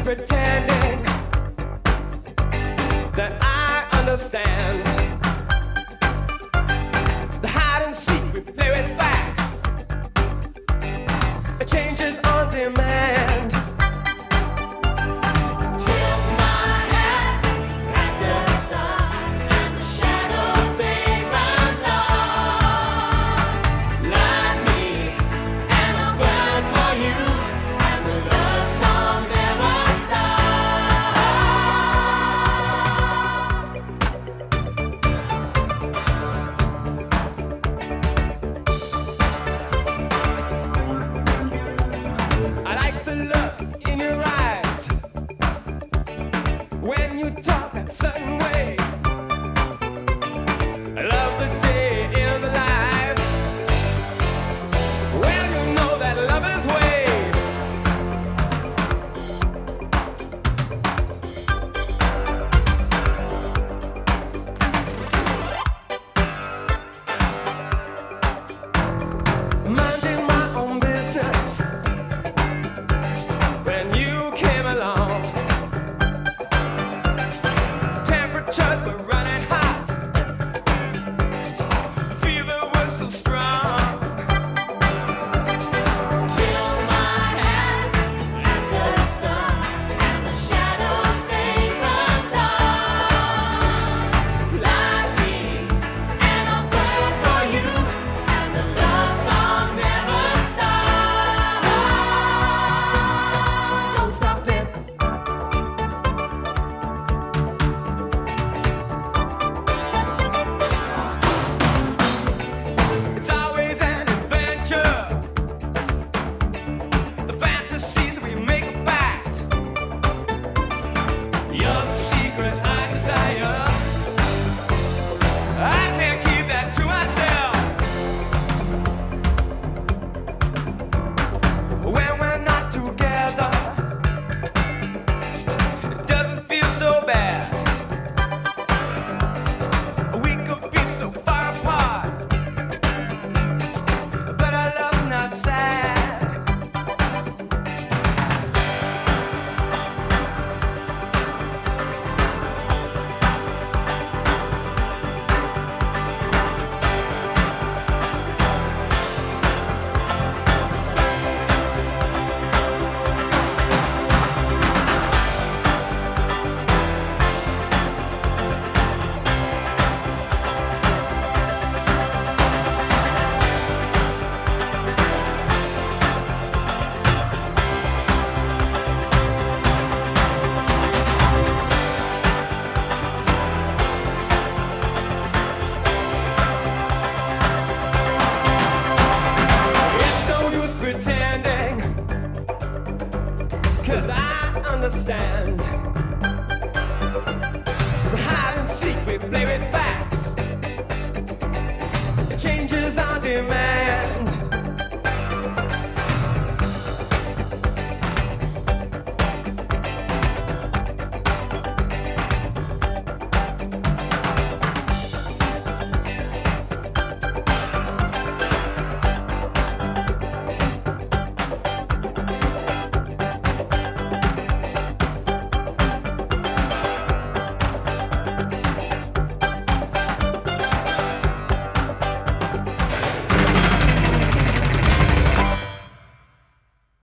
pretending that I understand. The hide and seek, we play with facts. It changes on demand. Tip my hat at the sun, and the shadows they run dark. Light me, and I'll burn for you, and the love song never I like the look in your eyes when you talk that certain way. I love the day in the life. Well, you know that lover's way. Minding my own business when you came along. Temperatures were running hot. Fever was so strong. Till my hat at the sun, and the shadows they run dark. Light me, and I'll burn for you, and the love song never stops. Don't stop it. It's always an adventure. The fantasies we make a fact. You're the secret I desire. I can't keep that to myself. When we're not together, it doesn't feel so bad. We could be so far apart, but our love's not sad. It's no use pretending, 'cause I understand. The hide and seek, we play with facts. It changes on demand.